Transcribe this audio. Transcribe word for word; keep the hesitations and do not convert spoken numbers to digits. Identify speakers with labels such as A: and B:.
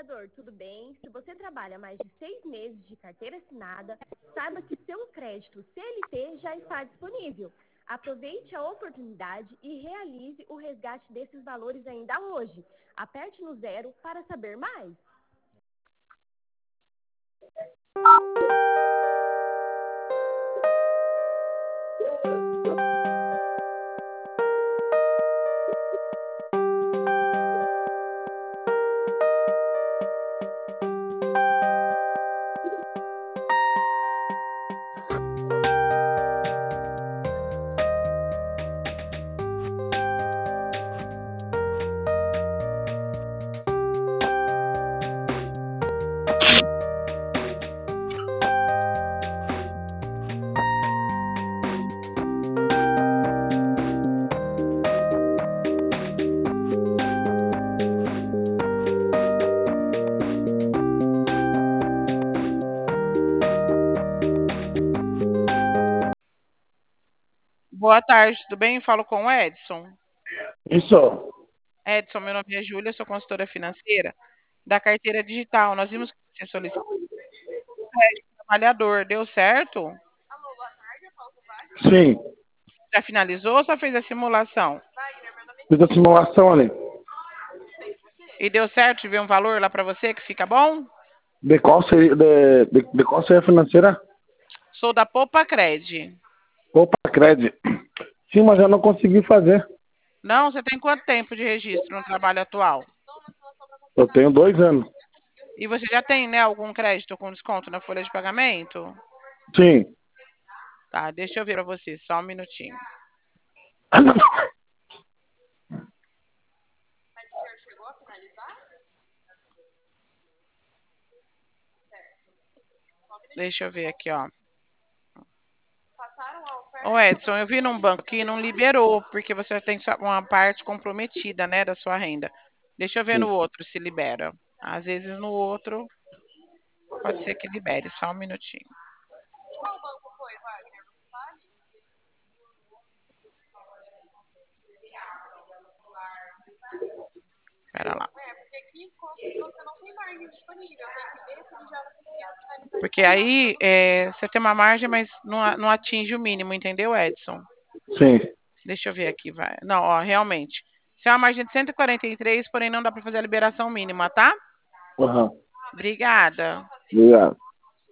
A: trabalhador, tudo bem? Se você trabalha mais de seis meses de carteira assinada, saiba que seu crédito C L T já está disponível. Aproveite a oportunidade e realize o resgate desses valores ainda hoje. Aperte no zero para saber mais.
B: Boa tarde, tudo bem? Falo com o Edson.
C: Isso.
B: Edson, meu nome é Júlia, sou consultora financeira da carteira digital. Nós vimos que você solicitou crédito trabalhador, deu certo?
C: Sim.
B: Já finalizou ou só fez a simulação?
C: Fiz a simulação ali.
B: E deu certo de ver um valor lá para você que fica bom?
C: De qual seria, de, de, de qual seria a financeira?
B: Sou da Poupa Cred.
C: Opa, Cred. Sim, mas eu não consegui fazer.
B: Não, você tem quanto tempo de registro no trabalho atual?
C: Eu tenho dois anos.
B: E você já tem, né, algum crédito com desconto na folha de pagamento?
C: Sim.
B: Tá, deixa eu ver para você, só um minutinho. Deixa eu ver aqui, ó. Ô Edson, eu vi num banco que não liberou, porque você tem uma parte comprometida, né, da sua renda. Deixa eu ver no
C: Sim.
B: outro se libera. Às vezes no outro pode ser que libere, só um minutinho. Pera lá. Porque aí é, você tem uma margem, mas não, não atinge o mínimo, entendeu, Edson?
C: Sim.
B: Deixa eu ver aqui, vai. Não, ó, realmente. Isso é uma margem de cento e quarenta e três, porém não dá para fazer a liberação mínima, tá?
C: Aham.
B: Obrigada.
C: Obrigado.